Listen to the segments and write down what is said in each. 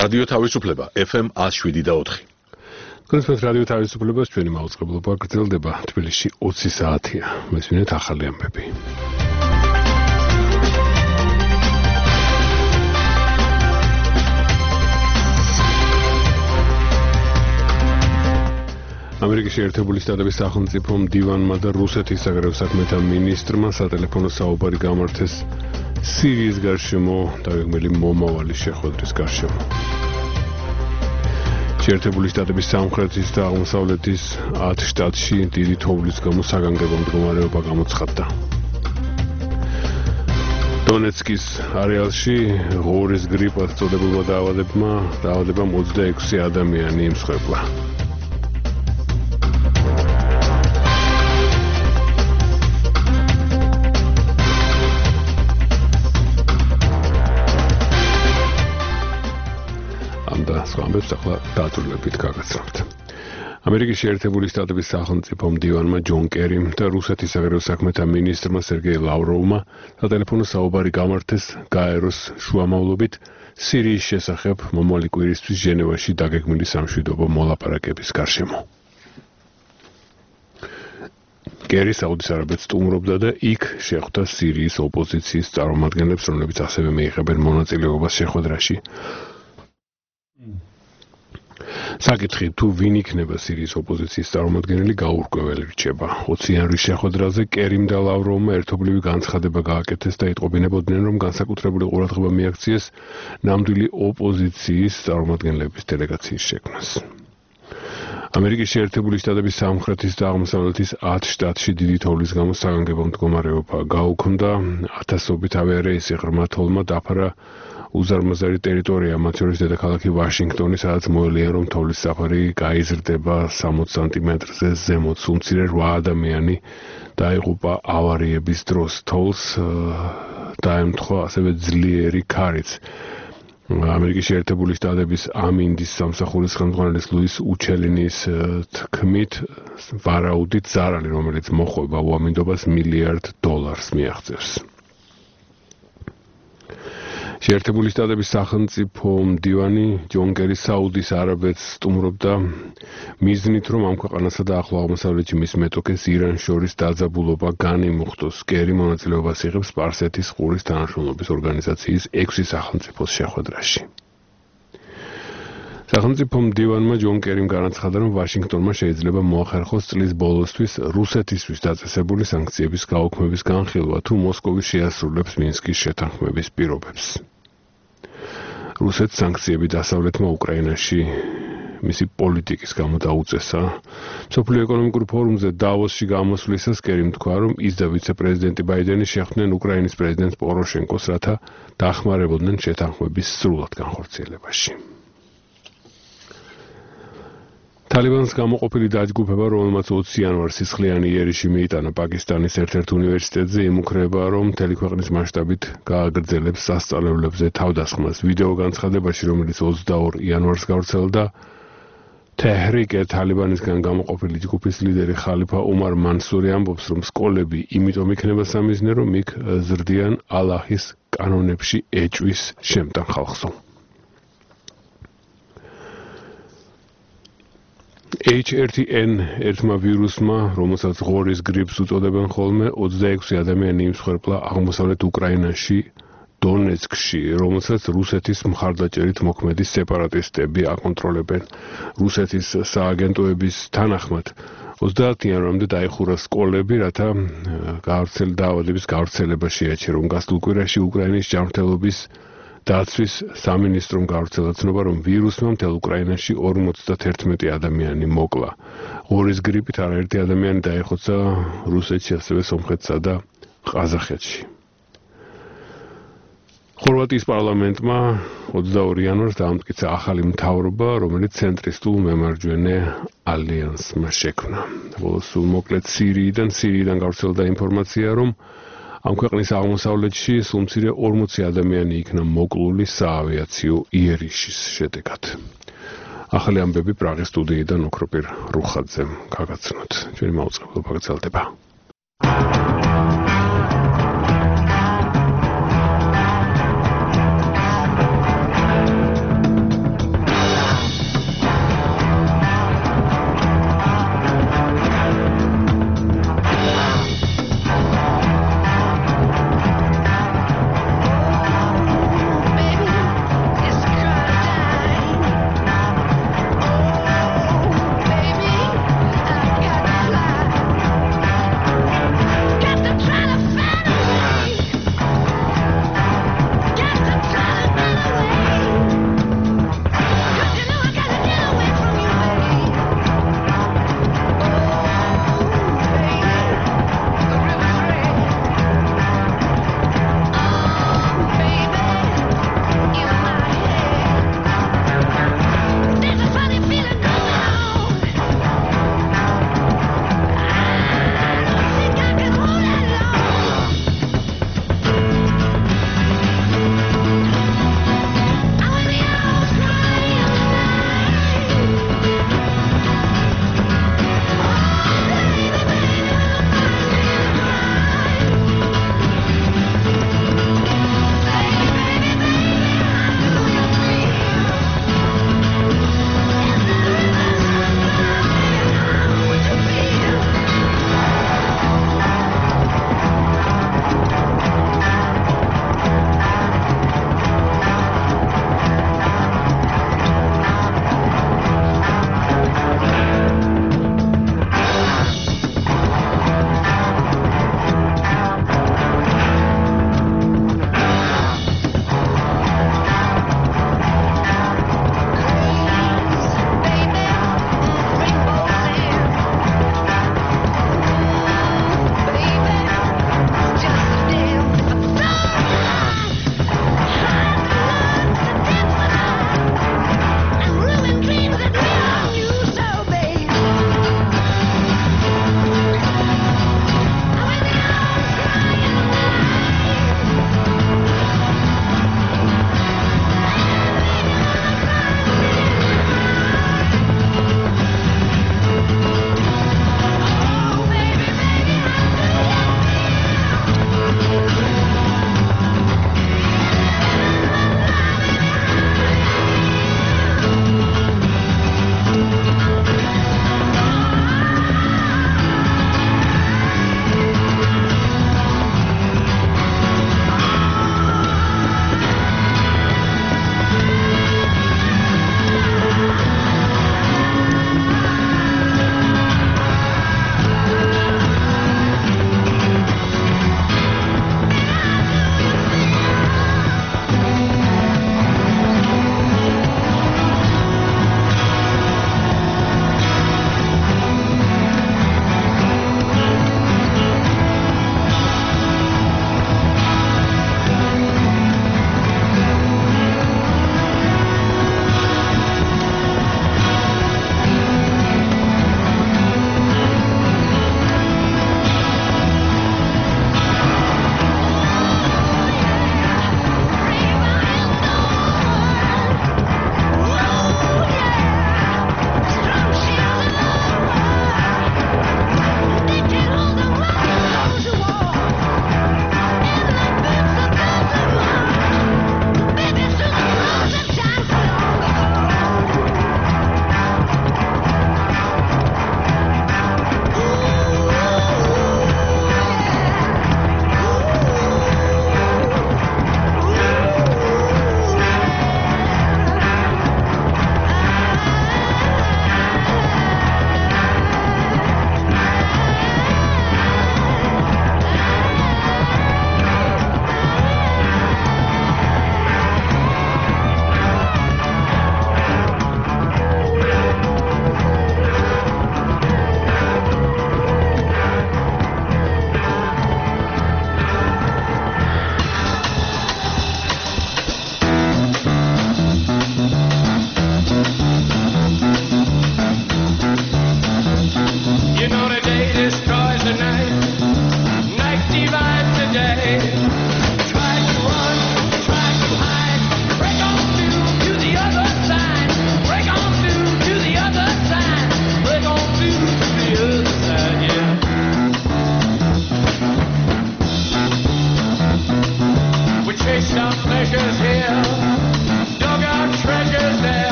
რადიო თავისუფლება FM 107.4. კონსპект რადიო თავისუფლებას ჩვენი მაუწყებლობა გრძელდება. თბილისში 20 საათია. მესვინეთ ახალი ამბები. ამერიკის შეერთებული შტატების სახელმწიფო მდივანმა და რუსეთის საგარეო საქმეთა მინისტრმა სატელეფონო საუბარი გამართეს სირიის გარშემო დაგეგმილი მომავალი შეხვედრის გარშემო. შეერთებული შტატების სამხრეთის და აღმოსავლეთის 10 შტატში დიდი თოვლის გამო საგანგებო მდგომარეობა გამოცხადდა. დონეცკის არეალში ღორის გრიპას წოდებულმა დაავადებამ 26 ადამიანი იმსხვერპლა. ამბებს ახლა დაწვრილებით გაგაცნობთ. ამერიკის შეერთებული შტატების სახელმწიფო მდივანმა ჯონ კერიმ და რუსეთის საგარეო საქმეთა მინისტრმა სერგეი ლავროვმა სატელეფონო საუბარი გამართეს გაეროს შუამავლობით სირიის შესახებ მომავალი კვირისთვის ჟენევაში დაგეგმილი სამშვიდობო მოლაპარაკების გარშემო. კერი საუდის არაბეთს სტუმრობდა და იქ შეხვდა სირიის ოპოზიციის წარმომადგენლებს, რომლებიც ასევე მიიღებენ მონაწილეობას შეხვედრაში. საკითხი თუ ვინ იქნება სირიის ოპოზიციის წარმომადგენელი გაურკვეველი რჩება. 20 იანვრის შეხვედრაზე კერიმ და ლავროვმა ერთობლივი განცხადება გააკეთეს და იტყობინებოდნენ, რომ განსაკუთრებული ყურადღება მიაქციეს ნამდვილი ოპოზიციის წარმომადგენლების დელეგაციის შექმნას. ამერიკის შეერთებული შტატების სამხრეთის და აღმოსავლეთის 10 შტატში დიდი თოვლის გამო საგანგებო მდგომარეობა გაუქმდა. ათასობით ავიარეისი ღრმა თოვლმა დაფარა უზარმაზარი ტერიტორია, მათ შორის დედაქალაქი ვაშინგტონი, სადაც მოელია, რომ თოვლის საფარი გაიზრდება 60 სანტიმეტრზე ზემოთ. უმცირე 8 ადამიანი დაიღუპა ავარიების დროს. თოვლს დაემთხვა ასევე ძლიერი ქარიც. ამერიკის შეერთებული შტატების ამინდის სამსახურის ხელმძღვანელის ლუის უჩელინის თქმით, ვარაუდით ზარალი, რომელიც მოხვება უამინდობას $1 მილიარდ მიაღწევს. შეერთებული შტატების სახელმწიფო მდივანი ჯონ კერი საუდის არაბეთს სტუმრობდა მიზნით, რომ ამ ქვეყანასა და ახლო აღმოსავლეთში მის მეტოქეს ირანს შორის დაძაბულობა განიმუხტოს. კერი მონაწილეობას იღებს სპარსეთის ყურის თანამშრომლობის ორგანიზაციის 6 სახელმწიფოს შეხვედრაში. სახელმწიფო მდივანმა ჯონ კერიმ განაცხადა, რომ ვაშინგტონმა შეიძლება მოახერხოს წლის ბოლოსთვის რუსეთისთვის დაწესებული სანქციების გაუქმების განხილვა, თუ მოსკოვი შეასრულებს მინსკის შეთანხმების პირობებს. რუსეთს სანქციები დასავლეთმა უკრაინაში მისი პოლიტიკის გამო დაუწესა. მსოფლიო ეკონომიკურ ფორუმზე დავოსში გამოსვლისას კერიმ თქვა, რომ ის და ვიცე-პრეზიდენტი ბაიდენი შეხვდნენ უკრაინის პრეზიდენტს პოროშენკოს, რათა დახმარებოდნენ შეთანხმების სრულად განხორციელებაში. თალიბანს გამოყოფილი დაჯგუფება, რომელმაც 20 იანვარს სისხლიანი იერიში მიიტანა პაკისტანის ერთ-ერთ უნივერსიტეტზე, იმუქრება, რომ მთელი ქვეყნის მასშტაბით გააგრძელებს სასწავლებლებზე თავდასხმას. ვიდეო განცხადებაში, რომელიც 22 იანვარს გავრცელდა, თეჰრიკე თალიბანისგან გამოყოფილი ჯგუფის ლიდერი ხალიფა უმარ მანსური ამბობს, რომ სკოლები იმიტომ იქნება სამიზნე, რომ იქ ზრდიან ალაჰის კანონებში ეჭვის შემტან ხალხსო. H1N1 ვირუსმა, რომელსაც ღორის გრიპს უწოდებენ ხოლმე, 26 ადამიანი იმსხვერპლა აღმოსავლეთ უკრაინაში, დონეცკში, რომელსაც რუსეთის მხარდაჭერით მოქმედი სეპარატისტები აკონტროლებენ. რუსეთის სააგენტოების თანახმად 30 იანვრამდე დაიხურა სკოლები, რათა დაავადების გავრცელება შეაჩერონ. გასულ კვირაში უკრაინის ჯანმრთელობის დაცვის სამინისტრომ გავრცელა ცნობა, რომ ვირუსმა მთელ უკრაინაში 51 ადამიანი მოკლა. ღორის გრიპით არაერთი ადამიანი დაიხოცა რუსეთში, ასევე სომხეთსა და ყაზახეთში. ხორვატიის პარლამენტმა 22 იანვარს დაამტკიცა ახალი მთავრობა, რომელიც ცენტრისტულ მემარჯვენე ალიანსმა შექმნა. ბოლოს სულ მოკლედ სირიიდან გავრცელდა ინფორმაცია, რომ ამ ქვეყნის აღმოსავლეთში სულ მცირე 40 ადამიანი იქნა მოკლული საავიაციო იერიშის შედეგად. ახალი ამბები პრაღის სტუდიიდან ოქროპირ რუხაძემ გაგაცნოთ. ჩვენი მაუწყებლობა გრძელდება.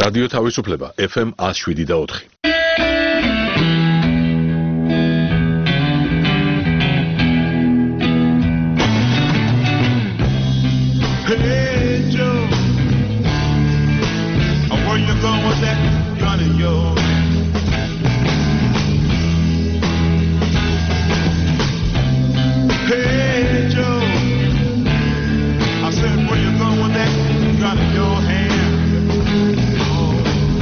რადიო თავისუფლება FM 107.4. Hey Joe, where you going with that gun of yours? Hey Joe, I said where you going with that gun in your hand? Oh.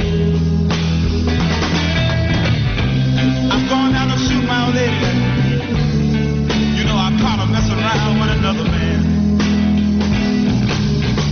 I'm going out to shoot my old lady. You know I caught her messing around with another man.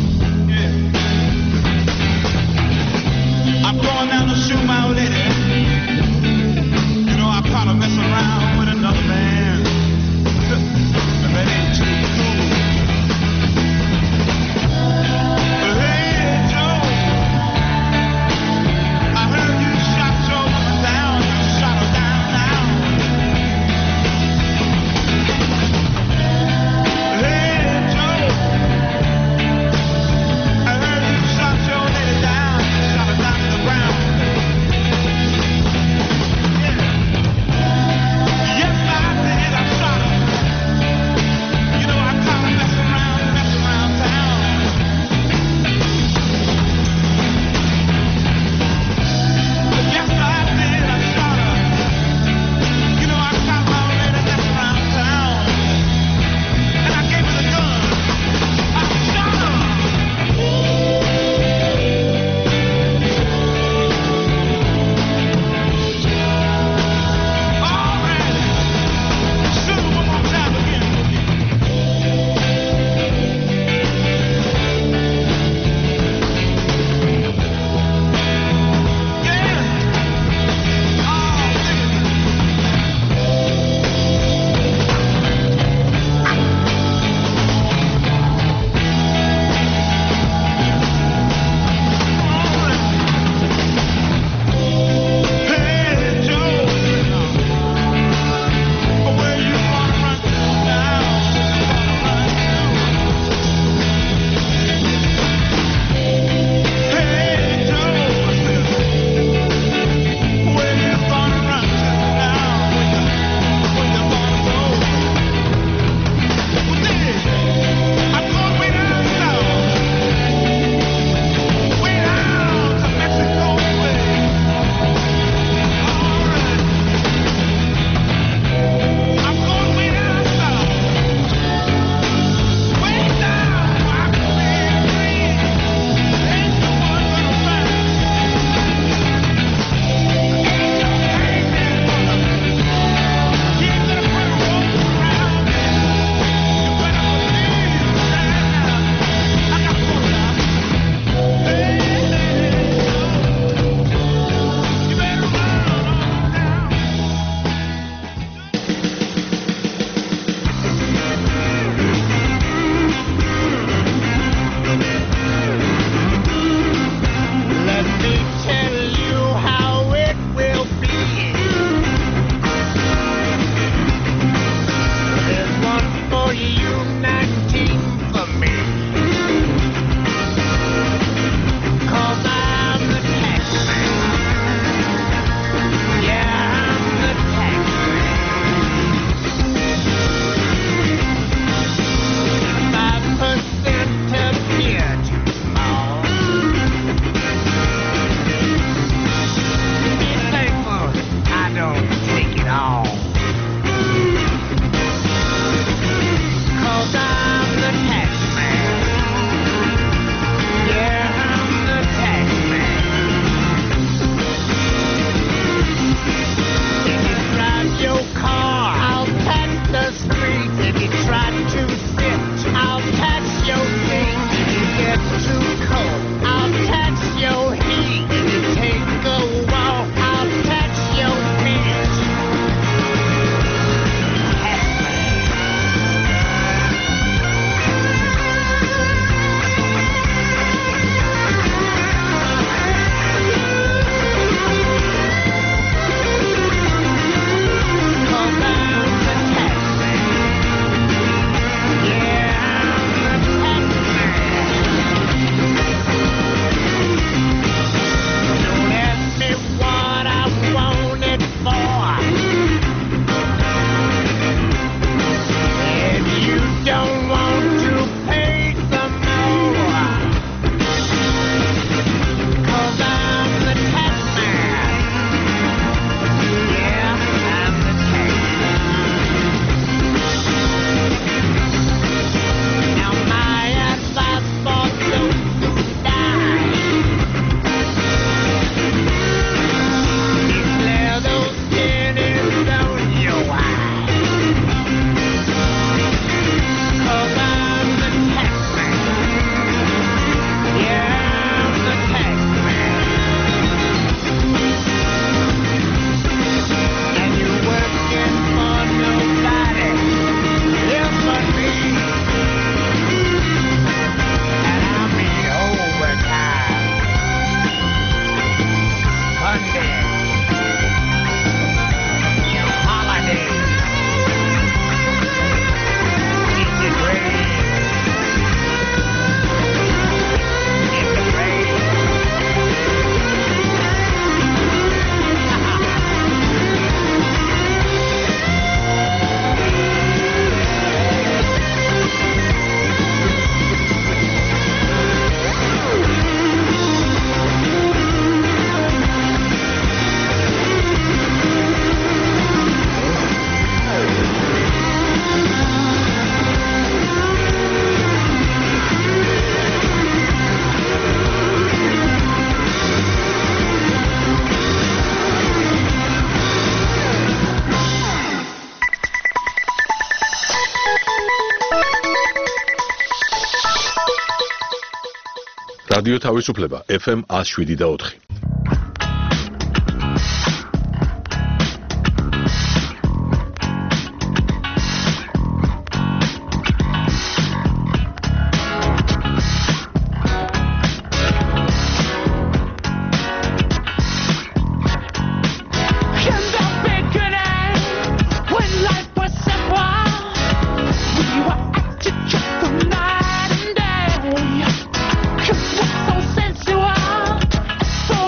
რადიო თავისუფლება FM 107.4. So sensual, so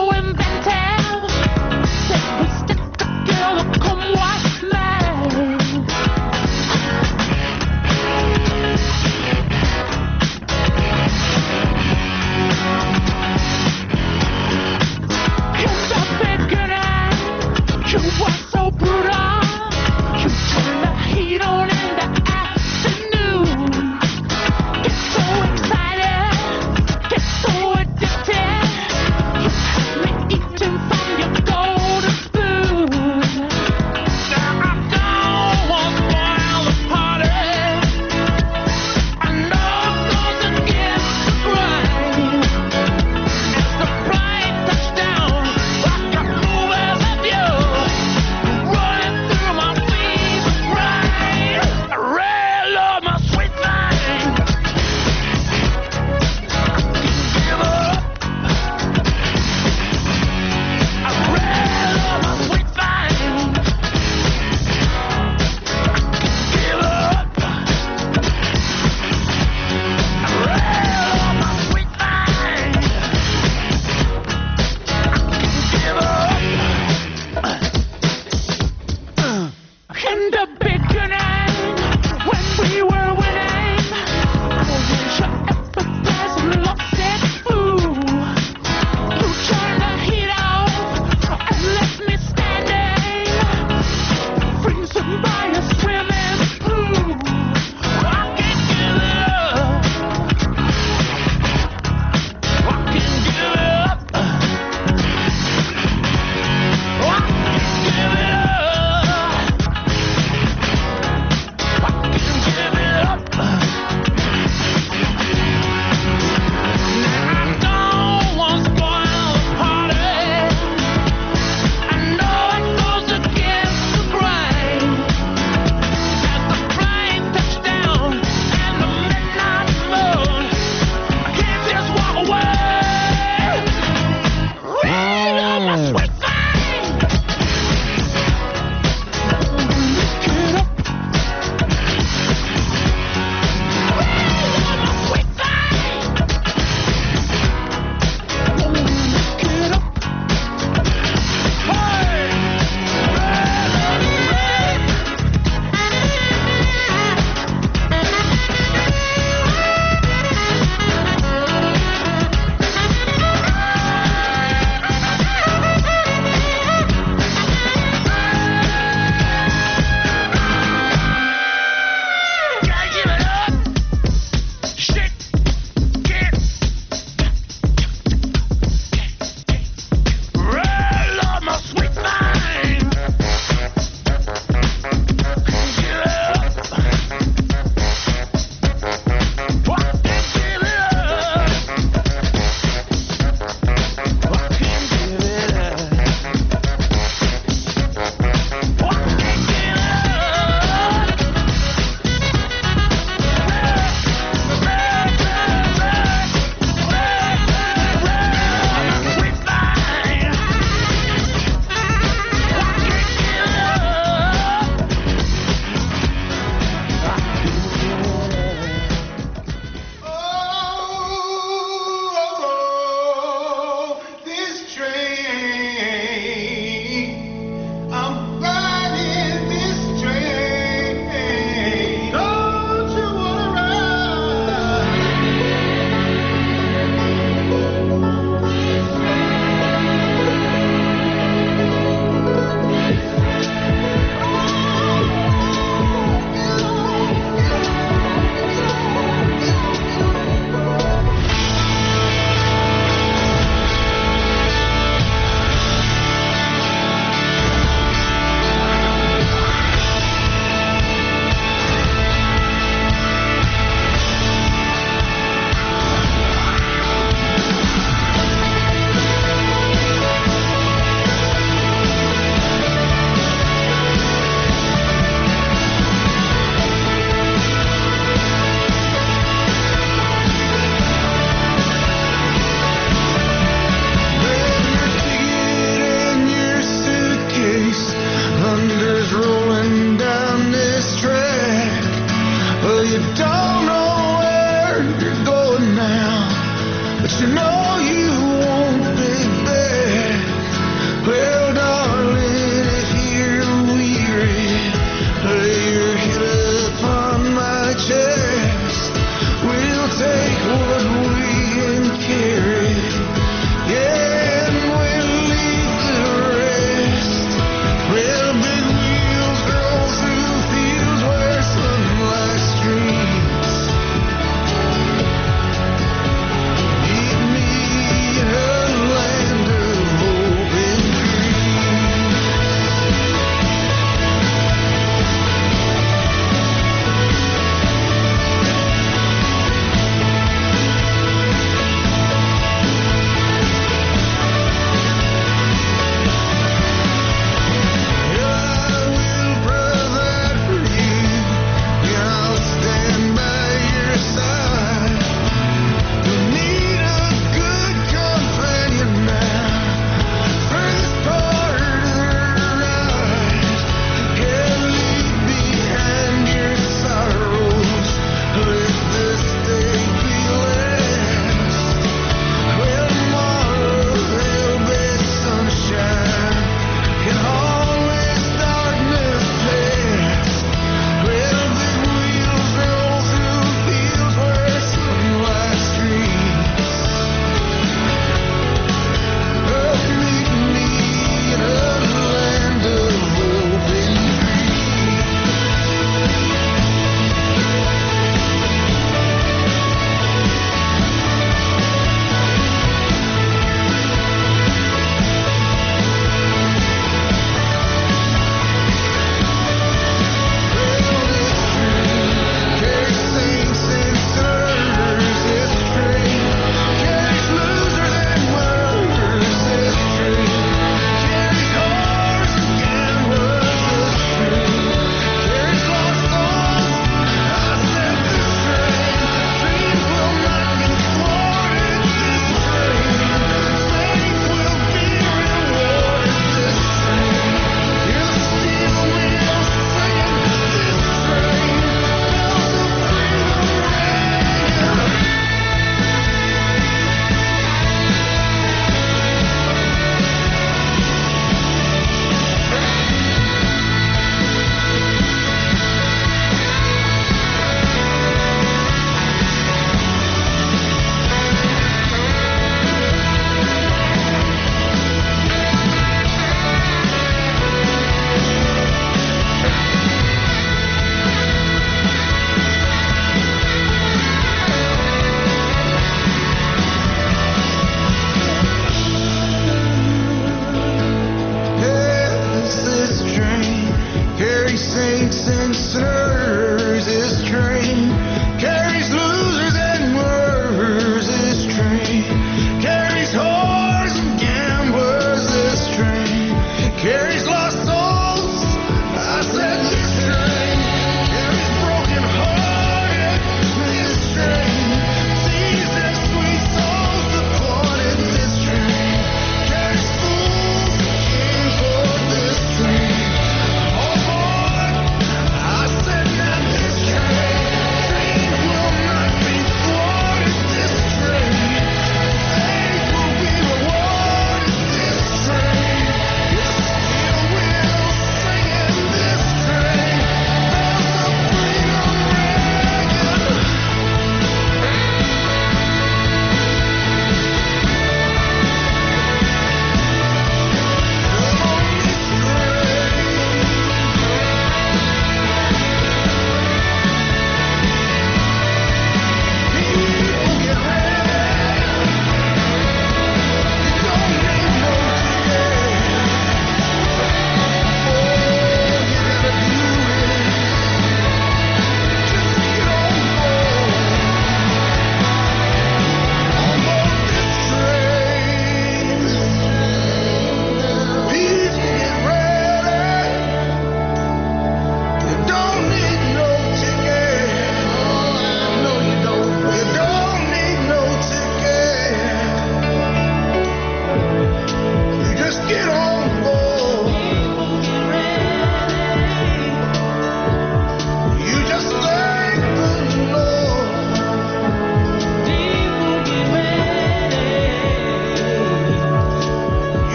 Said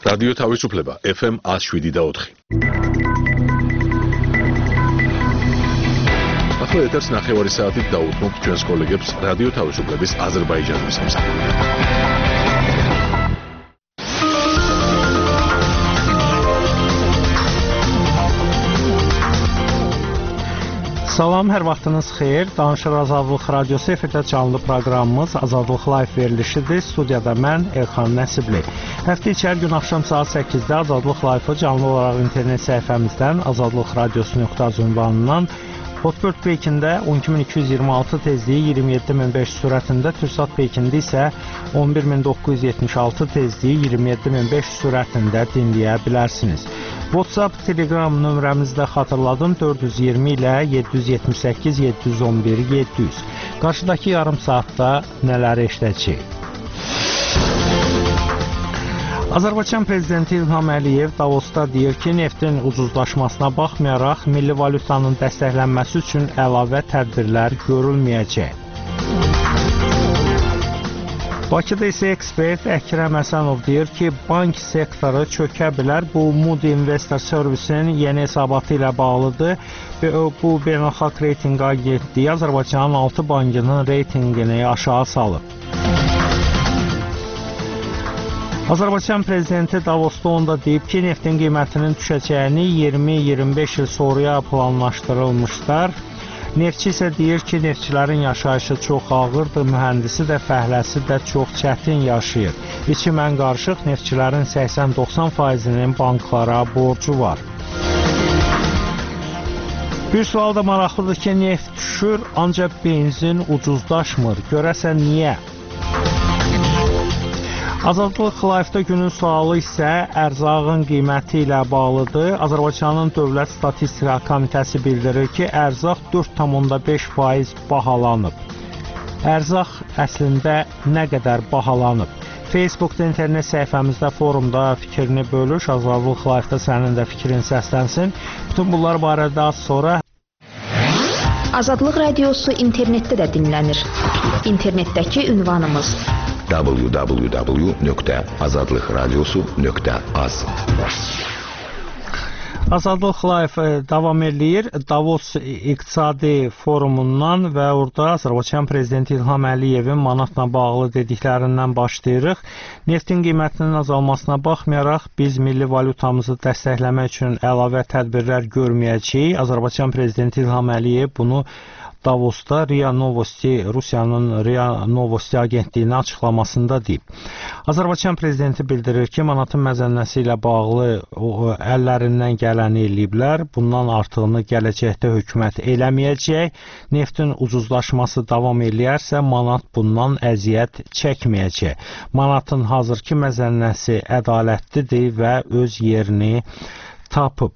რადიო თავისუფლება FM 107.4. ახლა ეთერს ნახევარი საათით დაუთმობთ ჩვენს კოლეგებს რადიო თავისუფლების აზერბაიჯანის სამსახურში. Salam, hər vaxtınız xeyir. Danışır Azadlıq Radiosu efirdə canlı proqramımız Azadlıq Live verilişidir. Studiyada mən Elxan Nəsibli. Həftə içi hər gün axşam saat 8-də Azadlıq Live-ı canlı olaraq internet səhifəmizdən azadlıqradiosu.az ünvanından Hotbird peykində 12226 tezliyi 27500 sürətində, Türksat peykində isə 11976 tezliyi 27500 sürətində dinləyə bilərsiniz. WhatsApp, Telegram nömrəmizi də xatırladım, 420 ilə 778 711 700. Qarşıdakı yarım saatda nələri eşidəcəyik? Azərbaycan Prezidenti İlham Əliyev Davosda deyir ki, neftin ucuzlaşmasına baxmayaraq, milli valyutanın dəstəklənməsi üçün əlavə tədbirlər görülməyəcək. Bakıda isə ekspert Əkrəm Həsənov deyir ki, bank sektoru çökə bilər. Bu Moody Investor Service'in yeni hesabatı ilə bağlıdır. Bu beynəlxalq reytinq agentliyi Azərbaycanın 6 bankının reytinqini aşağı salıb. Azərbaycan Prezidenti Davosda onda deyib ki, neftin qiymətinin düşəcəyini 20-25 il sonraya planlaşdırılmışlar. Neftçi isə deyir ki, neftçilərin yaşayışı çox ağırdır, mühəndisi də, fəhləsi də çox çətin yaşayır. İçi mən qarışıq, neftçilərin 80-90%-nin banklara borcu var. Bir sual da maraqlıdır ki, neft düşür, ancaq benzin ucuzlaşmır. Görəsən niyə? Azadlıq Live-da günün sualı isə ərzağın qiyməti ilə bağlıdır. Azərbaycanın Dövlət Statistika Komitəsi bildirir ki, ərzaq 4,5% bahalanıb. Ərzaq əslində nə qədər bahalanıb? Facebookda, internet səhifəmizdə, forumda fikrini bölüş. Azadlıq Live-da sənin də fikrin səslənsin. Bütün bunlar barədə az sonra. Azadlıq Radiosu internetdə də dinlənir. İnternetdəki ünvanımız www.azadlıqradiosu.az. Azadlıq Live davam edir. Davos İqtisadi Forumundan və orada Azərbaycan Prezidenti İlham Əliyevin manatla bağlı dediklərindən başlayırıq. Neftin qiymətinin azalmasına baxmayaraq, biz milli valyutamızı dəstəkləmək üçün əlavə tədbirlər görməyəcəyik. Azərbaycan Prezidenti İlham Əliyev bunu Davosda RIA Novosti, Rusiyanın RIA Novosti agentliyinin açıqlamasında deyib. Azərbaycan Prezidenti bildirir ki, manatın məzənnəsi ilə bağlı əllərindən gələni eləyiblər. Bundan artığını gələcəkdə hökumət eləməyəcək. Neftin ucuzlaşması davam eləyərsə, manat bundan əziyyət çəkməyəcək. Manatın hazırki məzənnəsi ədalətlidir və öz yerini tapıb.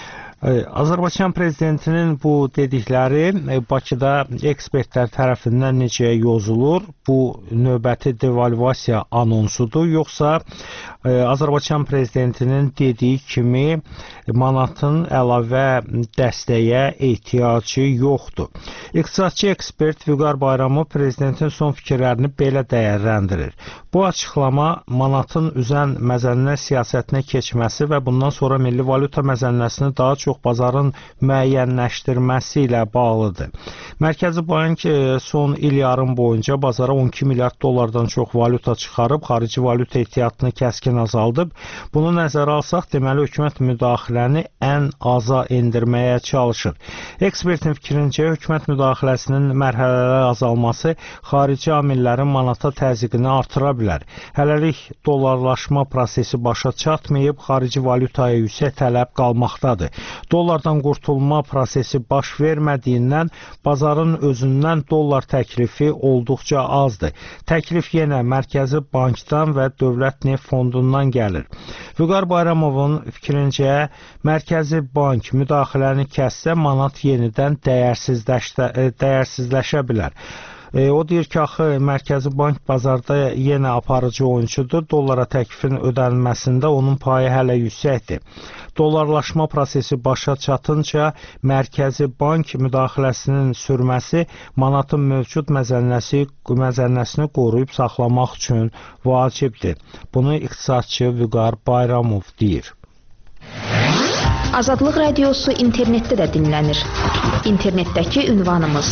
Azərbaycan Prezidentinin bu dedikləri Bakıda ekspertlər tərəfindən necə yozulur? Bu növbəti devalvasiya anonsudur, yoxsa Azərbaycan Prezidentinin dediyi kimi manatın əlavə dəstəyə ehtiyacı yoxdur. İqtisadçı ekspert Vüqar Bayramov Prezidentin son fikirlərini belə dəyərləndirir. Bu açıqlama manatın üzən məzənnə siyasətinə keçməsi və bundan sonra milli valyuta məzənnəsini daha çox bazarın müəyyənləşdirməsi ilə bağlıdır. Mərkəzi Bank son il yarım boyunca bazara 12 milyard dollardan çox valyuta çıxarıb, xarici valyuta ehtiyatını kəskin azaldıb. Bunu nəzərə alsaq, deməli hökumət müdaxiləni ən aza endirməyə çalışır. Ekspertin fikrincə, hökumət müdaxiləsinin mərhələli azalması xarici amillərin manata təzyiqini artıra bilər. Hələlik dollarlaşma prosesi başa çatmayıb, xarici valyutaya yüksək tələb qalmaqdadır. Dollardan qurtulma prosesi baş vermədiyindən bazarın özündən dollar təklifi olduqca azdır. Təklif yenə Mərkəzi Bankdan və Dövlət Neft Fondundan gəlir. Vüqar Bayramovun fikrincə, Mərkəzi Bank müdaxiləni kəssə, manat yenidən dəyərsizləşə bilər. O deyir ki, axı Mərkəzi Bank bazarda yenə aparıcı oyunçudur. Dollara təklifin ödənilməsində onun payı hələ yüksəkdir. Dollarlaşma prosesi başa çatınca Mərkəzi Bank müdaxiləsinin sürməsi manatın mövcud məzənnəsini qoruyub saxlamaq üçün vacibdir. Bunu iqtisadçı Vüqar Bayramov deyir. Azadlıq Radiosu internetdə də dinlənir. İnternetdəki ünvanımız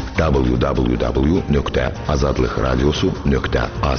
www.azadlıqradiosu.az.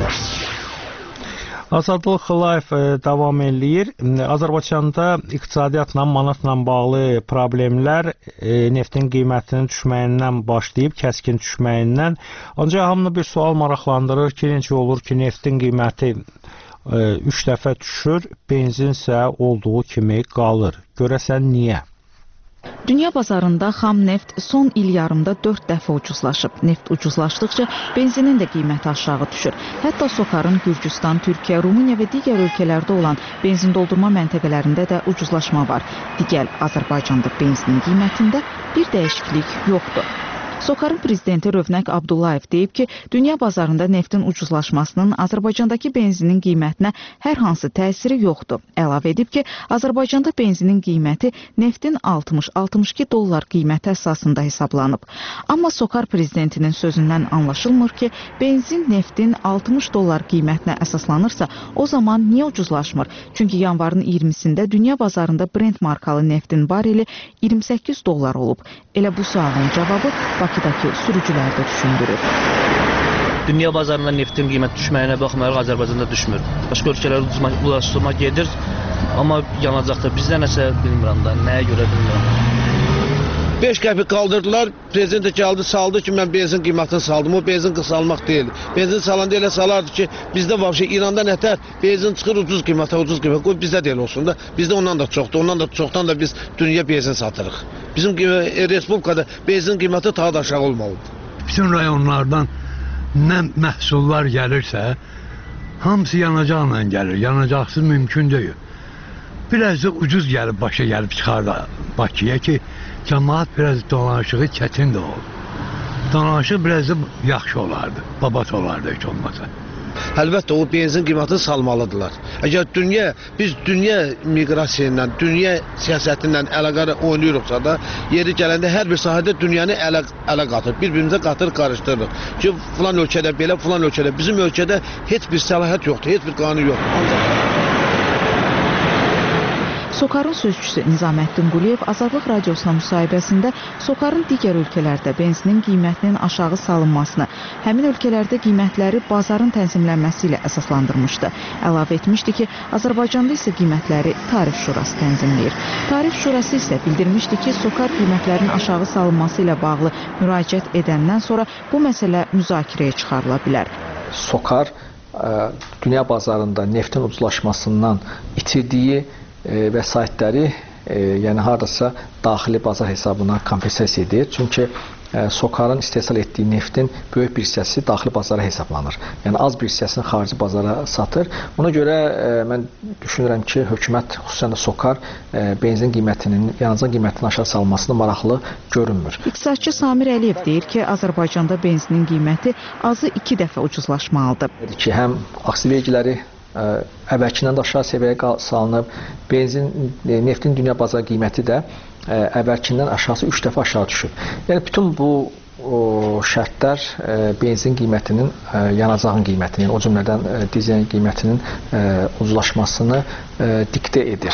Azadlıq Live davam eləyir. Azərbaycanda iqtisadiyyatla, manatla bağlı problemlər neftin qiymətinin düşməyindən başlayıb, kəskin düşməyindən. Ancaq hamını bir sual maraqlandırır ki, necə olur ki, neftin qiyməti 3 dəfə düşür, benzin isə olduğu kimi qalır. Görəsən niyə? Dünya bazarında xam neft son il yarımda 4 dəfə ucuzlaşıb. Neft ucuzlaşdıqca benzinin də qiyməti aşağı düşür. Hətta SOCAR-ın Gürcüstan, Türkiyə, Rumıniya və digər ölkələrdə olan benzin doldurma məntəqələrində də ucuzlaşma var. Digər Azərbaycanda benzinin qiymətində bir dəyişiklik yoxdur. SOCAR-ın prezidenti Rövnəq Abdullayev deyib ki, dünya bazarında neftin ucuzlaşmasının Azərbaycandakı benzinin qiymətinə hər hansı təsiri yoxdur. Əlavə edib ki, Azərbaycanda benzinin qiyməti neftin 60-62 dollar qiyməti əsasında hesablanıb. Amma SOCAR prezidentinin sözündən anlaşılmır ki, benzin neftin 60 dollar qiymətinə əsaslanırsa, o zaman niyə ucuzlaşmır? Çünki yanvarın 20-sində dünya bazarında Brent markalı neftin bareli 28 dollar olub. Elə bu sualın cavabı Bakıdakı sürücülərdə düşündürür. Dünya bazarında neftin qiymət düşməyinə baxmayaraq Azərbaycanda düşmür. Başqa ölkələrə ucuzlaşdırma gedir, amma yanacaqda bizdə nəsə bilmirəm da, nəyə görə bilmirəm. 5 qəpik qaldırdılar, prezident də gəldi, saldı ki, mən benzin qiymətini saldım. O benzin salmaq deyil. Benzin salanda elə salardı ki, bizdə vəbşə İranda nətər benzin çıxır ucuz qiymətə, qoy bizdə deyil olsun da. Bizdə ondan da çoxdur, ondan da çoxdan da biz dünya benzin satırıq. Bizim respublikada benzin qiyməti daha da aşağı olmalıdır. Bütün rayonlardan nə məhsullar gəlirsə, hamısı yanacaqla gəlir. Yanacaqsız mümkün deyil. Biraz da ucuz gəlib, başa gəlib çıxardı Bakıya ki, cəmaat biraz dolanışığı çətin də olur. Dolanışıq biraz da yaxşı olardı, babat olardı heç olmasa. Əlbəttə o benzin qiymətini salmalıdırlar. Əgər biz dünya miqrasiya ilə, dünya siyasəti ilə əlaqə oynayırıqsa da, yeri gələndə hər bir sahədə dünyanı ələ qatır, bir-birimizə qatır, qarışdırırıq. Ki, filan ölkədə belə, filan ölkədə. Bizim ölkədə heç bir səlahiyyət yoxdur, heç bir qanun yoxdur. SOCAR-ın sözçüsü Nizaməddin Quliyev Azadlıq Radiosuna müsahibəsində SOCAR-ın digər ölkələrdə benzinin qiymətinin aşağı salınmasını, həmin ölkələrdə qiymətləri bazarın tənzimlənməsi ilə əsaslandırmışdı. Əlavə etmişdi ki, Azərbaycanda isə qiymətləri Tarif Şurası tənzimləyir. Tarif Şurası isə bildirmişdi ki, SOCAR qiymətlərin aşağı salınması ilə bağlı müraciət edəndən sonra bu məsələ müzakirəyə çıxarıla bilər. SOCAR dünya bazarında neftin ucuzlaşmasından itirdiyi vəsaitləri, yəni hardasa daxili bazar hesabına kompensasiya edir. Çünki SOCAR-ın istehsal etdiyi neftin böyük bir hissəsi daxili bazara hesablanır. Yəni az bir hissəsini xarici bazara satır. Ona görə mən düşünürəm ki, hökumət, xüsusən də SOCAR benzin qiymətinin, yanacaq qiymətinin aşağı salmasını maraqlı görünmür. İqtisadçı Samir Əliyev deyir ki, Azərbaycanda benzinin qiyməti azı 2 dəfə ucuzlaşmalıdır. Ki, həm aksi vergiləri əvvəlkindən də aşağı səviyyəyə salınıb, neftin dünya bazar qiyməti də əvvəlkindən aşağısı 3 dəfə aşağı düşüb. Yəni bütün bu şərtlər benzin qiymətinin, yanacağın qiymətinin, yəni o cümlədən dizelin qiymətinin ucuzlaşmasını diktə edir.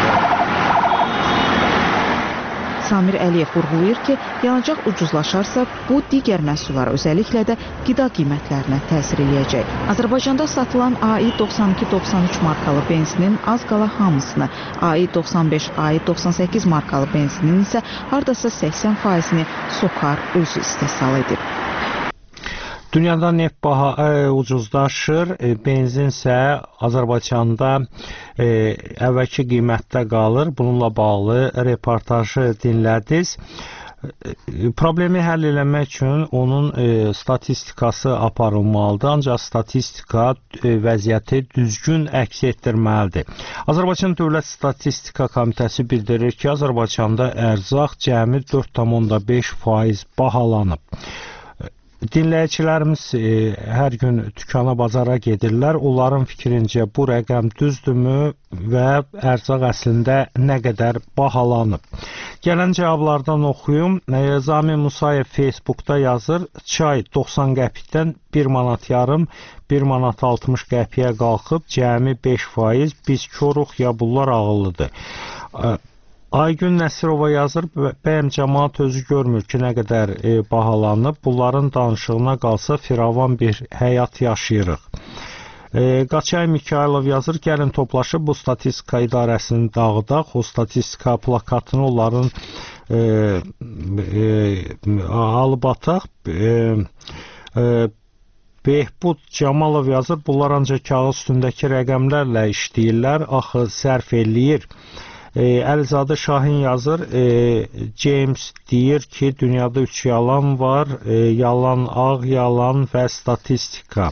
Samir Əliyev vurğulayır ki, yanacaq ucuzlaşarsa, bu digər məhsullara, özəlliklə də qida qiymətlərinə təsir eləyəcək. Azərbaycanda satılan AI-92-93 markalı benzinin az qala hamısını, AI-95, AI-98 markalı benzinin isə hardasa 80%-ni SOCAR özü istehsal edib. Dünyada neft ucuzlaşır, benzin isə Azərbaycanda əvvəlki qiymətdə qalır. Bununla bağlı reportajı dinlədiniz. Problemi həll eləmək üçün onun statistikası aparılmalıdır, ancaq statistika vəziyyəti düzgün əks etdirməlidir. Azərbaycan Dövlət Statistika Komitəsi bildirir ki, Azərbaycanda ərzaq cəmi 4,5% bahalanıb. dinləyicilərimiz hər gün dükana, bazara gedirlər. Onların fikrincə bu rəqəm düzdürmü və ərzaq əslində nə qədər bahalanıb? Gələn cavablardan oxuyum. Zami Musayev Facebookda yazır, çay 90 qəpikdən 1 manat yarım, 1 manat 60 qəpiyə qalxıb, cəmi 5%, biz koruq ya bunlar ağıllıdır. Aygün Nəsirova yazır, bəyəm cəmaat özü görmür ki, nə qədər bahalanıb, bunların danışığına qalsa firavan bir həyat yaşayırıq. Qaçay Mikhailov yazır, gəlin toplaşıb bu statistika idarəsini dağıdaq, o statistika plakatını onların alıb ataq. Behbud Camalov yazır, bunlar ancaq kağız üstündəki rəqəmlərlə işləyirlər, axı sərf eləyir. Əlizadə Şahin yazır, James deyir ki, dünyada 3 yalan var, yalan, ağ yalan və statistika.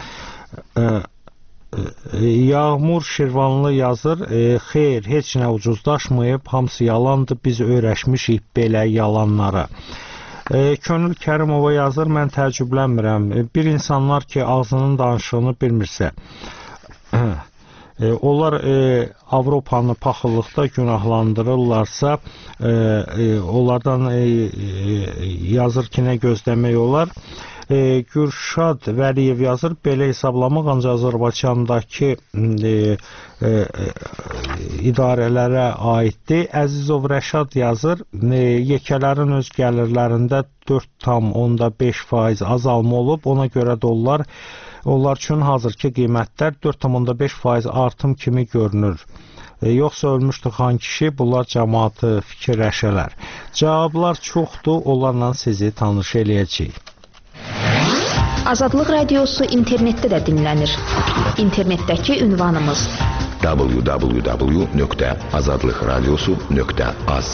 Yağmur Şirvanlı yazır, xeyr, heç nə ucuzlaşmayıb, hamısı yalandır, biz öyrəşmişik belə yalanlara. Könül Kərimova yazır, mən təəccüblənmirəm, bir insanlar ki, ağzının danışığını bilmirsə, onlar Avropanı paxıllıqda günahlandırırlarsa, onlardan yazır ki, nə gözləmək olar. Gürşad Vəliyev yazır, belə hesablamaq ancaq Azərbaycandakı idarələrə aiddir. Əzizov Rəşad yazır, yekələrin öz gəlirlərində 4,5% azalma olub, ona görə də onlar üçün hazırki qiymətlər 4,5% artım kimi görünür. Yoxsa ölmüşdü xan kişi, bunlar cəmaatı fikirləşələr. Cavablar çoxdur, onlarla sizi tanış eləyəcəyik. Azadlıq Radiosu internetdə də dinlənir. İnternetdəki ünvanımız www.azadlıqradiosu.az.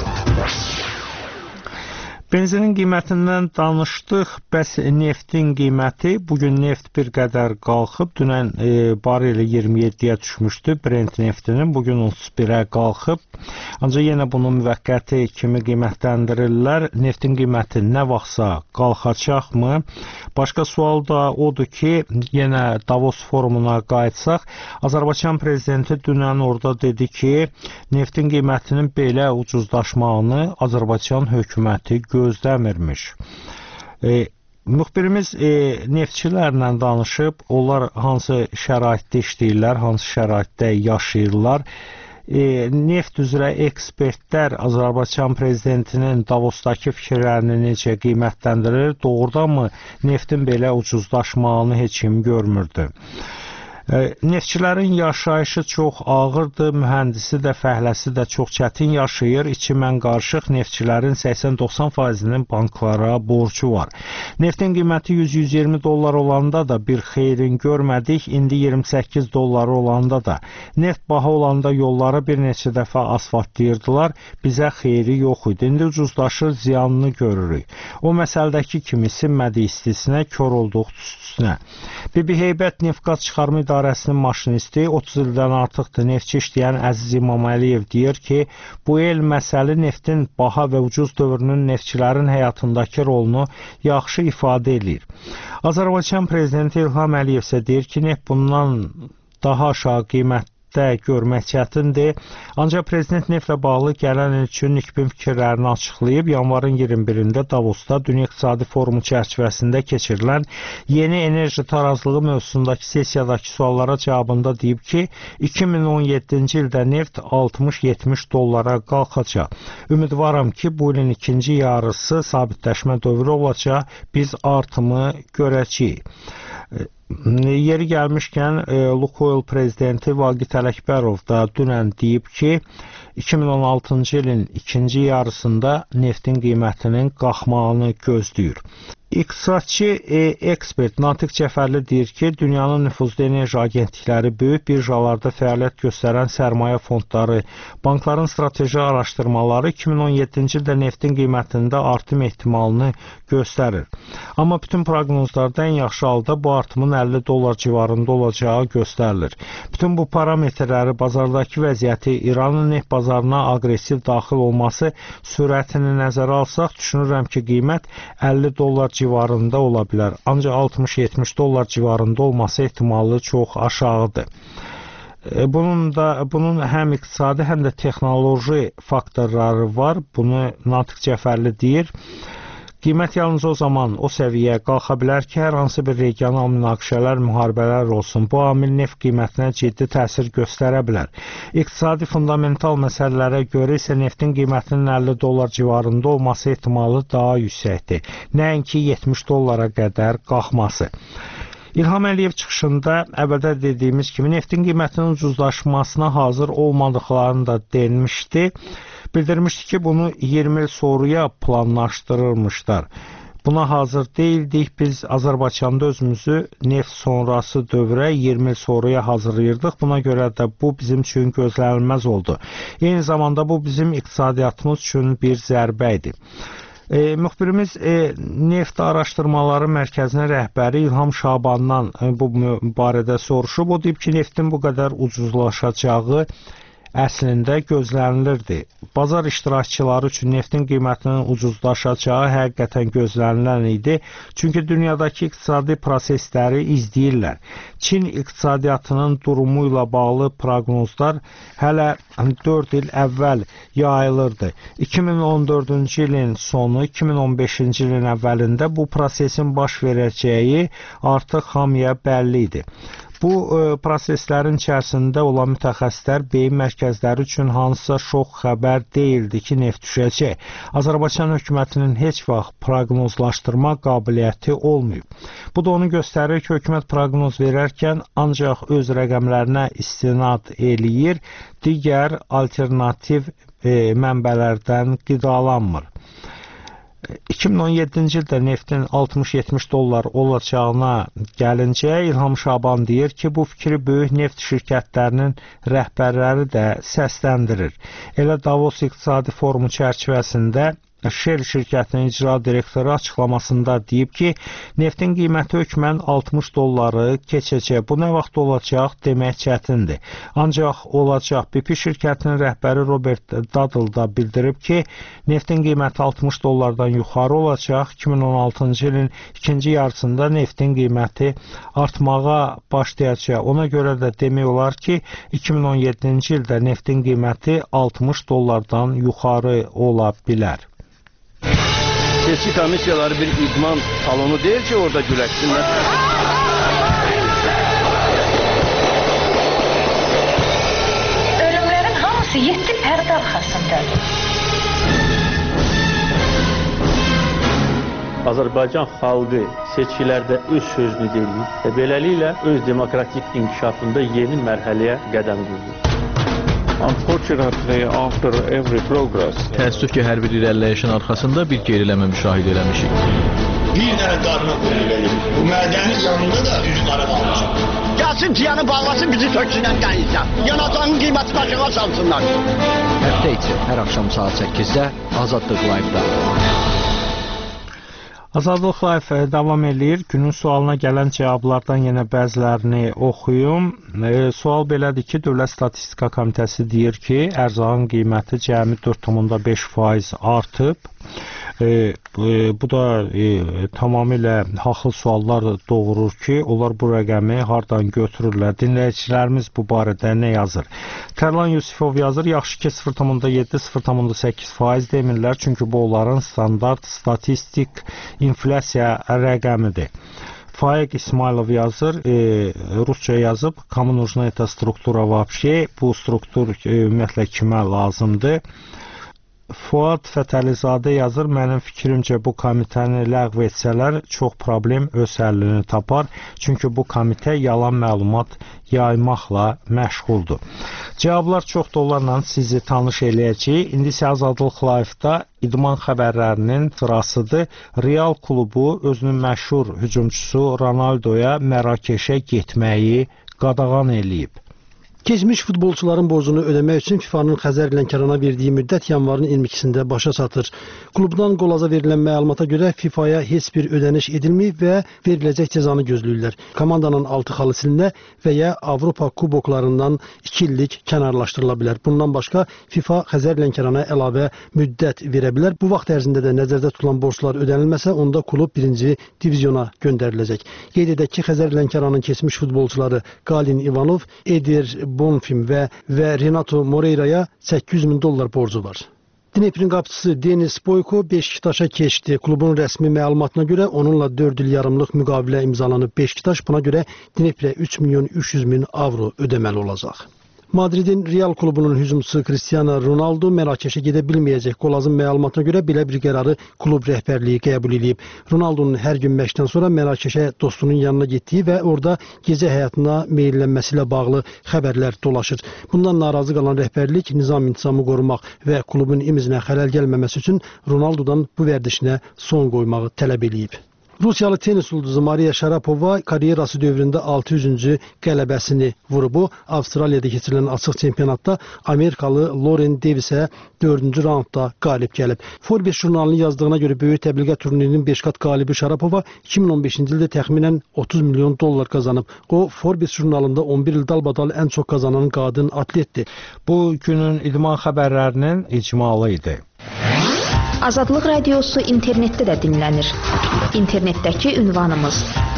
Benzinin qiymətindən danışdıq, bəs neftin qiyməti, bugün neft bir qədər qalxıb, dünən bareli 27-yə düşmüşdü, Brent neftinin, bugün 31-ə qalxıb, ancaq yenə bunu müvəqqəti kimi qiymətləndirirlər, neftin qiyməti nə vaxtsa qalxacaqmı? Başqa sual da odur ki, yenə Davos forumuna qayıtsaq, Azərbaycan prezidenti dünən orada dedi ki, neftin qiymətinin belə ucuzlaşmağını Azərbaycan hökuməti gözləmirmiş. Müxbirimiz neftçilərlə danışıb, onlar hansı şəraitdə işləyirlər, hansı şəraitdə yaşayırlar. Neft üzrə ekspertlər Azərbaycan prezidentinin Davosdakı fikirlərini necə qiymətləndirir? Doğrudanmı neftin belə ucuzlaşmağını heç kim görmürdü? Neftçilərin yaşayışı çox ağırdır, mühəndisi də, fəhləsi də çox çətin yaşayır. İçi mən qarışıq neftçilərin 80-90%-nin banklara borcu var. Neftin qiyməti $100-120 olanda da bir xeyrin görmədik, indi 28 dolları olanda da. Neft baha olanda yolları bir neçə dəfə asfaltlayırdılar, bizə xeyri yox idi. İndi ucuzlaşır, ziyanını görürük. O məsələdəki kimi sinmədi istisinə, kör olduq tüstüsünə. Bibi Heybət Neft-Qaz Çıxarma İdarəsinin maşinisti 30 ildən artıqdır neftçi işləyən Əziz İmaməliyev deyir ki, bu il məsələ neftin baha və ucuz dövrünün neftçilərin həyatındakı rolunu yaxşı ifadə edir. Azərbaycan prezidenti İlham Əliyev isə deyir ki, neft bundan daha aşağı qiymətdə görmək çətindir. Ancaq prezident neftlə bağlı gələn il üçün nikbin fikirlərini açıqlayıb, yanvarın 21-də Davosda Dünya İqtisadi Forumu çərçivəsində keçirilən yeni enerji tarazlığı mövzusundakı sessiyadakı suallara cavabında deyib ki, 2017-ci ildə neft 60-70 dollara qalxacaq. Ümidvaram ki, bu ilin ikinci yarısı sabitləşmə dövrü olacaq, biz artımı görəcəyik. Yeri gəlmişkən, Lukoil prezidenti Vaqit Ələkbərov da dünən deyib ki, 2016-cı ilin ikinci yarısında neftin qiymətinin qalxmağını gözləyir. İqtisadçı ekspert Natiq Cəfərli deyir ki, dünyanın nüfuzlu enerji agentlikləri böyük birjalarda fəaliyyət göstərən sərmayə fondları, bankların strateji araşdırmaları 2017-ci ildə neftin qiymətində artım ehtimalını göstərir. Amma bütün proqnozlarda ən yaxşı halda bu artımın 50 dollar civarında olacağı göstərilir. Bütün bu parametrləri, bazardakı vəziyyəti, İranın neft bazarına aqressiv daxil olması sürətini nəzərə alsaq, düşünürəm ki, qiymət 50 dollar civarında ola bilər. Ancaq 60-70 dollar civarında olması ehtimalı çox aşağıdır. Bunun həm iqtisadi, həm də texnoloji faktorları var. Bunu Natiq Cəfərli deyir. Qiymət yalnız o zaman o səviyyəyə qalxa bilər ki, hər hansı bir regional münaqişələr, müharibələr olsun. Bu amil neft qiymətinə ciddi təsir göstərə bilər. İqtisadi fundamental məsələlərə görə isə neftin qiymətinin 50 dollar civarında olması ehtimalı daha yüksəkdir. Nəinki 70 dollara qədər qalxması. İlham Əliyev çıxışında əvvəldə dediyimiz kimi neftin qiymətinin ucuzlaşmasına hazır olmadıqlarını da denmişdi. Bildirmişdi ki, bunu 20 il sonraya planlaşdırırmışlar. Buna hazır deyildik. Biz Azərbaycanda özümüzü neft sonrası dövrə 20 il sonraya hazırlayırdıq. Buna görə də bu bizim üçün gözlənilməz oldu. Eyni zamanda bu bizim iqtisadiyyatımız üçün bir zərbə idi. Müxbirimiz Neft Araşdırmaları Mərkəzinin rəhbəri İlham Şabandan bu barədə soruşub. O deyib ki, neftin bu qədər ucuzlaşacağı əslində gözlənilirdi. Bazar iştirakçıları üçün neftin qiymətinin ucuzlaşacağı həqiqətən gözlənilən idi. Çünki dünyadakı iqtisadi prosesləri izləyirlər. Çin iqtisadiyyatının durumu ilə bağlı proqnozlar hələ 4 il əvvəl yayılırdı. 2014-cü ilin sonu, 2015-ci ilin əvvəlində bu prosesin baş verəcəyi artıq hamıya bəlli idi. Bu proseslərin içərisində olan mütəxəssislər beyin mərkəzləri üçün hansısa şox xəbər deyildi ki, neft düşəcək. Azərbaycan hökumətinin heç vaxt proqnozlaşdırma qabiliyyəti olmayıb. Bu da onu göstərir ki, hökumət proqnoz verərkən ancaq öz rəqəmlərinə istinad eləyir, digər alternativ mənbələrdən qidalanmır. 2017-ci ildə neftin 60-70 dollar olacağına gəlincə İlham Şaban deyir ki, bu fikri böyük neft şirkətlərinin rəhbərləri də səsləndirir. Elə Davos İqtisadi Forumu çərçivəsində Shell şirkətinin icra direktoru açıqlamasında deyib ki, neftin qiyməti hökmən 60 dolları keçəcək. Bu nə vaxt olacaq demək çətindir. Ancaq olacaq. BP şirkətinin rəhbəri Robert Duddle da bildirib ki, neftin qiyməti 60 dollardan yuxarı olacaq. 2016-cı ilin ikinci yarısında neftin qiyməti artmağa başlayacaq. Ona görə də demək olar ki, 2017-ci ildə neftin qiyməti 60 dollardan yuxarı ola bilər. Seçki komissiyaları bir idman salonu deyil ki, orada güləşsinlər. Ölümlərin hamısı 7 pərdə arxasındadır. Azərbaycan xalqı seçkilərdə öz sözünü deyir və beləliklə öz demokratik inkişafında yeni mərhələyə qədəm qoyur. Unfortunately, after every progress, təəssüf ki, hər bir irəliləyişin arxasında bir geriləmə müşahidə eləmişik. Bir dənə qarına qoyulur. Bu mədənin yanında da üzü qara qalmış. Gəlsin tiyanı bağlasın, bizi töksünən qəyinsə. Yanacağın qiyməti aşağı salsınlar. Həftə içi hər axşam saat 8-də Azadlıq Live-da. Azadlıq Live davam edir. Günün sualına gələn cavablardan yenə bəzilərini oxuyum. Sual belədir ki, Dövlət Statistika Komitəsi deyir ki, ərzağın qiyməti cəmi 4,5% artıb. Bu da tamamilə haqlı suallar doğurur ki, onlar bu rəqəmi hardan götürürlər. Dinləyicilərimiz bu barədə nə yazır? Tərlan Yusifov yazır, yaxşı ki 0,7-0,8% demirlər, çünki bu onların standart statistik inflyasiya rəqəmidir. Faiq İsmailov yazır, Rusça yazıb, kому нужна эта структура вообще, bu struktur ümumiyyətlə kimə lazımdır? Fuad Fətəlizadə yazır, mənim fikrimcə bu komitəni ləğv etsələr çox problem öz həllini tapar, çünki bu komitə yalan məlumat yaymaqla məşğuldur. Cavablar çoxdur, onlarla sizi tanış eləyəcəyik. İndi isə Azadlıq Live-da idman xəbərlərinin sırasıdır. Real klubu özünün məşhur hücumçusu Ronaldoya Mərakeşə getməyi qadağan eləyib. Keçmiş futbolçuların borcunu ödəmək üçün FIFA-nın Xəzər Lənkərana verdiyi müddət yanvarın 22-sində başa çatır. Klubdan Qolaza verilən məlumata görə FIFA-ya heç bir ödəniş edilməyib və veriləcək cəzanı gözləyirlər. Komandanın 6 xalı silinə və ya Avropa kuboklarından 2 illik kənarlaşdırıla bilər. Bundan başqa FIFA Xəzər Lənkərana əlavə müddət verə bilər. Bu vaxt ərzində də nəzərdə tutulan borclar ödənilməsə, onda klub 1-ci divizyona göndəriləcək. Qeyd edək ki, Xəzər Lənkəranın keçmiş futbolçuları Qalin İvanov, Edir Bonfim və Renato Moreira'ya $800.000 borcu var. Dneprin qapıçısı Denis Boyko Beşiktaşa keçdi. Klubun rəsmi məlumatına görə onunla 4 il yarımlıq müqavilə imzalanıb. Beşiktaş buna görə Dneprə 3.300.000 avro ödəməli olacaq. Madridin Real klubunun hücumçusu Cristiano Ronaldo Mərakeşə gedə bilməyəcək. Qolazın məlumatına görə belə bir qərarı klub rəhbərliyi qəbul edib. Ronaldonun hər gün məşqdən sonra Mərakeşə dostunun yanına getdiyi və orada gecə həyatına meyllənməsi ilə bağlı xəbərlər dolaşır. Bundan narazı qalan rəhbərlik nizam-intizamı qorumaq və klubun imicinə xələl gəlməməsi üçün Ronaldodan bu vərdişinə son qoymağı tələb edib. Rusiyalı tenis ulduzu Mariya Sharapova karyerası dövründə 600-cü qələbəsini vurub. O, Avstraliyada keçirilən açıq çempionatda Amerikalı Lauren Davisə 4-cü raundda qalib gəlib. Forbes jurnalının yazdığına görə böyük təbliğat turnirinin 5 qat qalibi Sharapova 2015-ci ildə təxminən $30 milyon qazanıb. O, Forbes jurnalında 11 il dalbadal ən çox qazanan qadın atletdir. Bu günün idman xəbərlərinin icmalı idi. Azadlıq Radiosu internetdə də dinlənir. İnternetdəki ünvanımız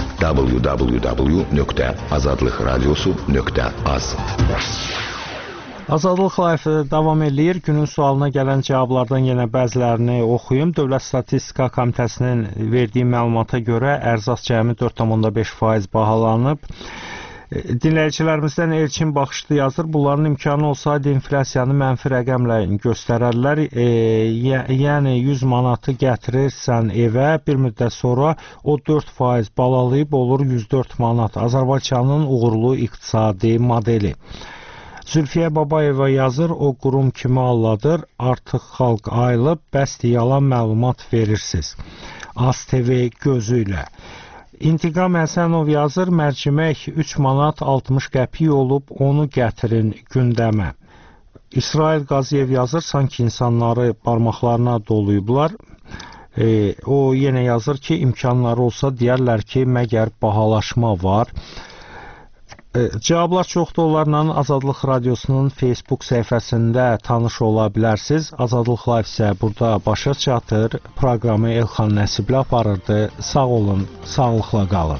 www.azadlıqradiosu.az. Azadlıq Live davam eləyir. Günün sualına gələn cavablardan yenə bəzilərini oxuyum. Dövlət Statistika Komitəsinin verdiyi məlumata görə ərzaq cəmi 4,5% bahalanıb. Dinləyicilərimizdən Elçin Baxışlı yazır. Bunların imkanı olsaydı inflasiyanı mənfi rəqəmlə göstərərlər. Yəni 100 manatı gətirirsən evə, bir müddət sonra o 4% balalayıb olur 104 manat. Azərbaycanın uğurlu iqtisadi modeli. Zülfiyə Babayeva yazır, o qurum kimi alladır, artıq xalq ayılıb, bəsdir yalan məlumat verirsiniz. AzTV gözü ilə. İntiqam Həsənov yazır, mərcimək 3 manat 60 qəpik olub, onu gətirin gündəmə. İsrail Qaziyev yazır, sanki insanları barmaqlarına doluyublar. O yenə yazır ki, imkanları olsa deyərlər ki, məgər bahalaşma var. Cavablar çoxdur, onlarla Azadlıq Radiosunun Facebook səhifəsində tanış ola bilərsiniz. Azadlıq Live isə burada başa çatır. Proqramı Elxan Nəsibli aparırdı. Sağ olun, sağlıqla qalın.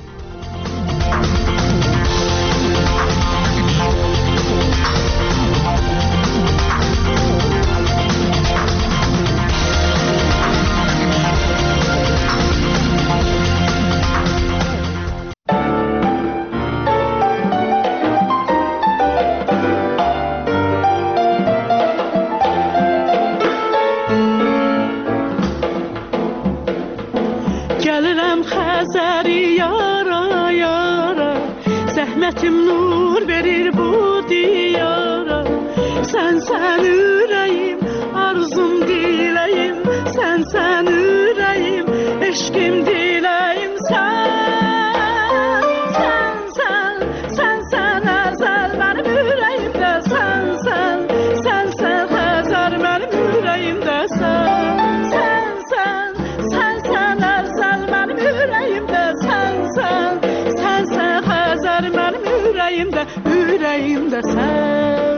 Zəhmətim nur verir bu diyara. Sən ürəyim, arzum diləyim. Sən ürəyim, eşqim diləyim. Sən əzəl mənim ürəyimdə. Sən Xəzər mənim ürəyimdə. Sən əzəl mənim ürəyimdə. Sən Xəzər mənim ürəyimdə sən.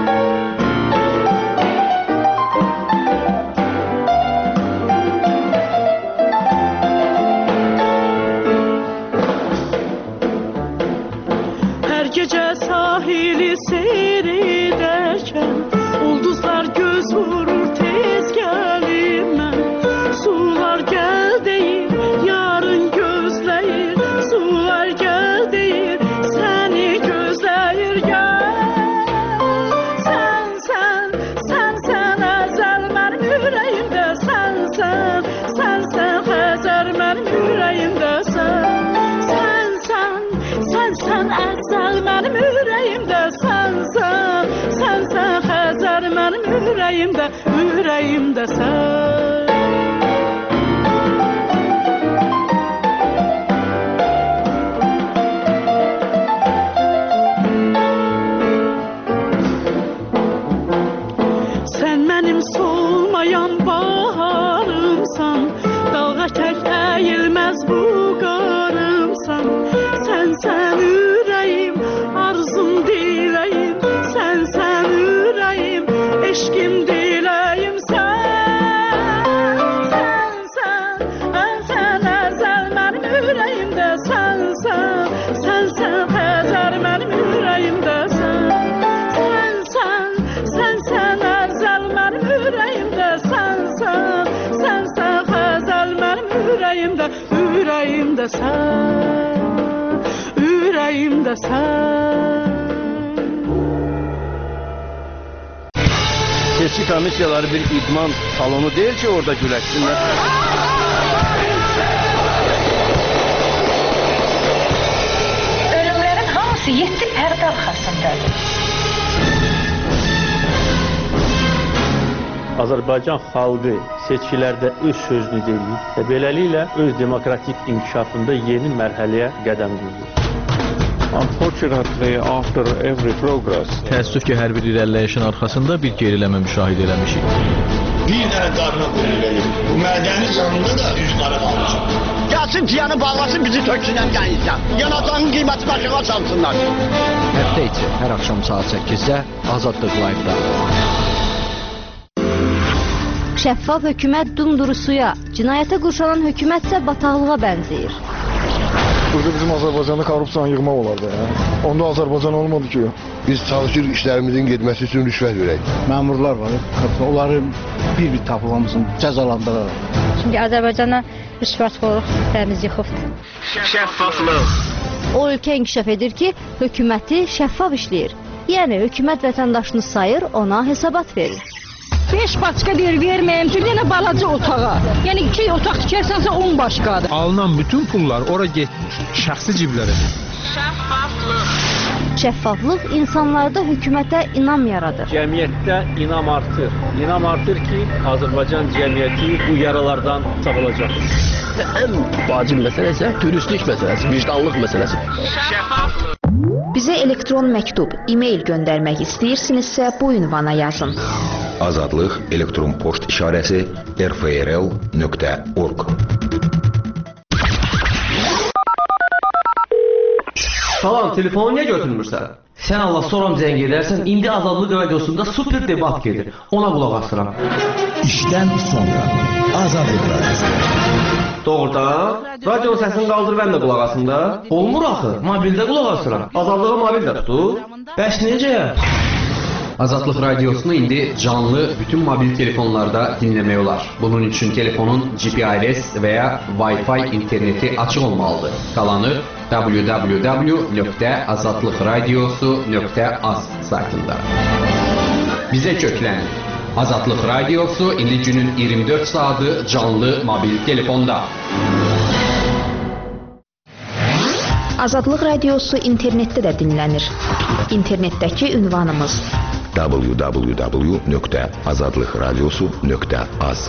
Hər gecə sahili seyr edərkən ulduzlar göz vurur, tez gəlim mən. Sular gəl deyir, yarın gözləyir. Sular gəl deyir, səni gözləyir Sən əzəl mənim ürəyimdə. Sən Xəzər mənim ürəyimdə. Sən əzəl mənim ürəyimdə. Sən Xəzər mənim ürəyimdə sən. sən, ürəyimdə sən. Seçki komissiyaları bir idman salonu deyil ki, orada güləşsinlər. Ölümlərin hamısı 7 pərdə arxasındadır. Azərbaycan xalqı seçkilərdə öz sözünü deyir və beləliklə öz demokratik inkişafında yeni mərhələyə qədəm qoyur. Unfortunately, after every progress, Təəssüf ki, hər bir irəliləyişin arxasında bir geriləmə müşahidə eləmişik. Bir dənə qarına verir. Bu mədəni canında da üç qara qalmışıq. Gəlsin ciyanı bağlasın, bizi töksünən qəyizdən. Yanacağın qiyməti başına çalsınlar. Həftə içi hər axşam saat 8-də Azadlıq Live-da. Şəffaf hökumət dumdurusuya, cinayətə qurşanan hökumət isə bataqlığa bənzəyir. Burada bizim Azərbaycanda korrupsiyanı yığmaq olardı. Onda Azərbaycan olmadı ki. Biz çalışırıq işlərimizin getməsi üçün rüşvət verək. Məmurlar var, onları bir-bir tapılmamızın cəzalandıraraq. Çünki Azərbaycana rüşvətxorluq təmiz yıxıbdır. Şəffaflıq. O ölkə inkişaf edir ki, hökuməti şəffaf işləyir. Yəni, hökumət vətəndaşını sayır, ona hesabat verir. 5 başqa deyir, verməyəm ki, yenə balaca otağa. Yəni 2 otaq tikərsənsə 10 başqadır. Alınan bütün pullar ora getmir, şəxsi ciblərə. Şəffaflıq insanlarda hökumətə inam yaradır. Cəmiyyətdə inam artır. İnam artır ki, Azərbaycan cəmiyyəti bu yaralardan sağolacaq. Ən vacib məsələ isə dürüstlük məsələsi, vicdanlıq məsələsi. Bizə elektron məktub, e-mail göndərmək istəyirsinizsə bu ünvana yazın. Azadlıq elektron poçt işarəsi rfrl.org. Salam, telefonu niyə götürmürsən? Sən Allah soram zəng edərsən, indi Azadlıq radiosunda super debat gedir. Ona qulaq asıram. İşdən sonra Azadlıq radiosu. Doğrudan? Radionun səsini qaldır, mən də qulaq asım da. Olmur axı, mobildə qulaq asıram. Azadlığı mobildə tutur. Bəs necə? Azadlıq radiosunu indi canlı bütün mobil telefonlarda dinləmək olar. Bunun üçün telefonun GPRS və ya Wi-Fi interneti açıq olmalıdır. Qalanı www.azadlıqradiosu.az saytında. Bizə köklən. Azadlıq radiosu indi günün 24 saatı canlı mobil telefonda. Azadlıq radiosu internetdə də dinlənir. İnternetdəki ünvanımız www.azadlıqradiosu.az.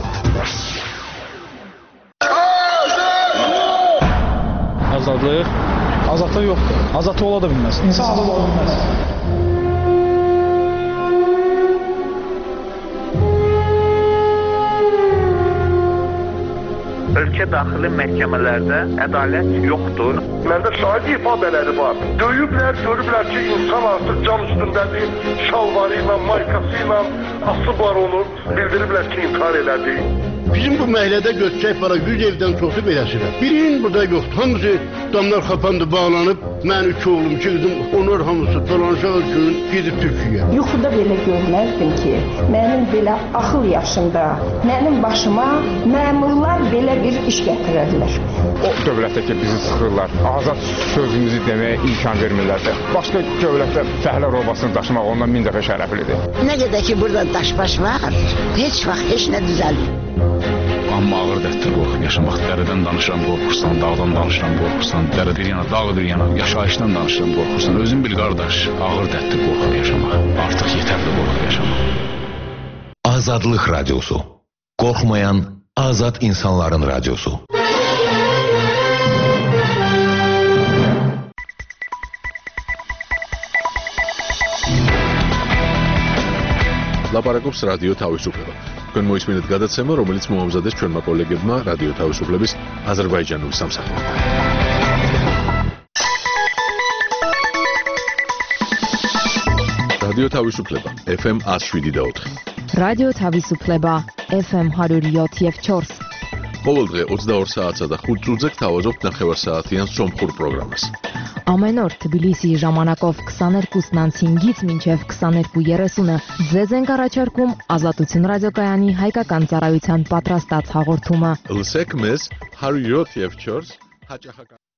Azadlıq? Azadlıq yoxdur. Azadlıq ola da bilməz. İnsan azad ola bilməz. Ölkə daxili məhkəmələrdə ədalət yoxdur. Məndə şahid ifadələri var. Döyüblər, görüblər ki, insan artıq can üstündədir. Şalvarı ilə, maykası ilə asıb var onu. Bildiriblər ki, intihar elədi. Bizim bu məhəllədə götürək para 100 evdən çoxu beləsidir. Birinin burada yoxdur. Hamısı damlar kapandı, bağlanıb. Mən 3 oğlum, 2 qızım, onlar hamısı dolanışaq üçün gedib Türkiyəyə. Yuxuda belə görməzdim ki, mənim belə axıl yaşında, mənim başıma məmurlar belə bir iş gətirirlər. O dövlətdə ki, bizi sıxırlar, azad sözümüzü deməyə imkan vermirlərsə, başqa dövlətdə fəhlə robasını daşımaq ondan 1000 dəfə şərəflidir. Nə qədər ki, burada daşbaş var, heç vaxt heç nə düzəlmir. Amma ağır dərddir qorxub yaşamaq. Dərədən danışıram, qorxursan, dağdan danışıram, qorxursan, dərə bir yana, dağ bir yana, yaşayışdan danışıram, qorxursan. Özün bil qardaş, ağır dərddir qorxub yaşamaq. Artıq yetərli qorxub yaşamaq. Azadlıq radiosu. Qorxmayan azad insanların radiosu. ლაპარაკობს რადიო თავისუფლება. თქვენ მოისმინეთ გადაცემა, რომელიც მოამზადეს ჩვენმა კოლეგებმა რადიო თავისუფლების აზერბაიჯანული სამსახურიდან. რადიო თავისუფლება FM 107.4. რადიო თავისუფლება FM 107.4. ყოველ დღე 22 საათსა და 5 წუთზე გთავაზობთ ნახევარსაათიან სომხურ პროგრამას. Ամեն օր Թբիլիսիի ժամանակով 22-ից 5-ից մինչև 22:30-ը ձեզ ենք առաջարկում Ազատություն ռադիոկայանի հայկական ծառայության պատրաստած հաղորդումը։ Լսեք մեզ 107.4 ჰაჭახა